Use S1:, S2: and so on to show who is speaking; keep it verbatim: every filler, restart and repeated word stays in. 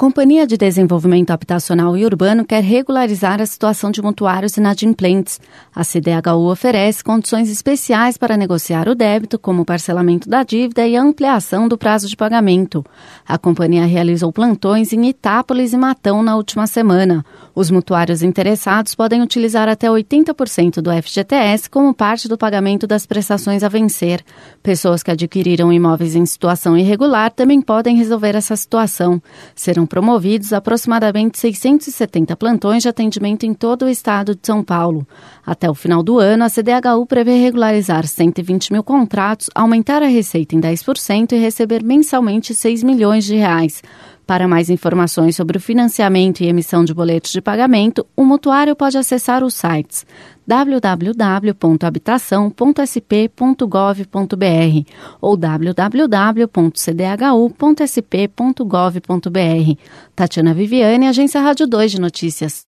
S1: Companhia de Desenvolvimento Habitacional e Urbano quer regularizar a situação de mutuários inadimplentes. A C D H U oferece condições especiais para negociar o débito, como o parcelamento da dívida e a ampliação do prazo de pagamento. A companhia realizou plantões em Itápolis e Matão na última semana. Os mutuários interessados podem utilizar até oitenta por cento do F G T S como parte do pagamento das prestações a vencer. Pessoas que adquiriram imóveis em situação irregular também podem resolver essa situação. Serão promovidos aproximadamente seiscentos e setenta plantões de atendimento em todo o estado de São Paulo. Até o final do ano, a C D H U prevê regularizar cento e vinte mil contratos, aumentar a receita em dez por cento e receber mensalmente seis milhões de reais. Para mais informações sobre o financiamento e emissão de boletos de pagamento, o mutuário pode acessar os sites w w w ponto habitação ponto s p ponto gov ponto b r ou w w w ponto c d h u ponto s p ponto gov ponto b r. Tatiana Viviane, Agência Rádio dois de Notícias.